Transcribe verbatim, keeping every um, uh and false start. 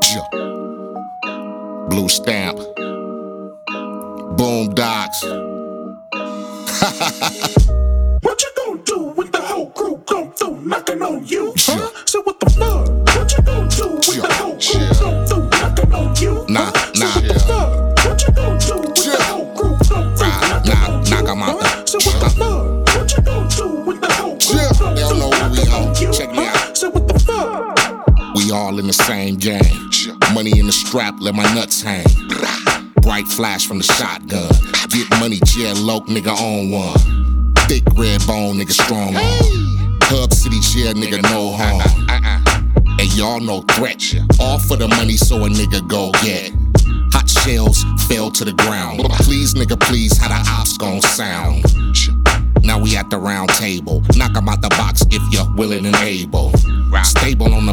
Blue Stamp, Boom Docs. What you gonna do when the whole crew come through knocking on you? Huh? So what the fuck? What you gonna do when the whole crew come through knocking on you? Nah, So nah. what the fuck? What you gonna do when the whole crew come through knocking Nah, on you? knock 'em out. Huh? So what the fuck? What you gonna do when the whole crew Yeah, come they don't through know who we knocking on. on you? Check me Huh? out. So what the fuck? We all in the same game. Money in the strap, let my nuts hang. Bright flash from the shotgun. Get money, jail loc, nigga on one. Thick red bone, nigga strong on. Hub City jail, nigga no harm. And y'all no threat. All for the money, so a nigga go get. Hot shells fell to the ground. Please, nigga, please, how the ops gon' sound? Now we at the round table. Knock 'em out the box if you're willing and able. Stable on the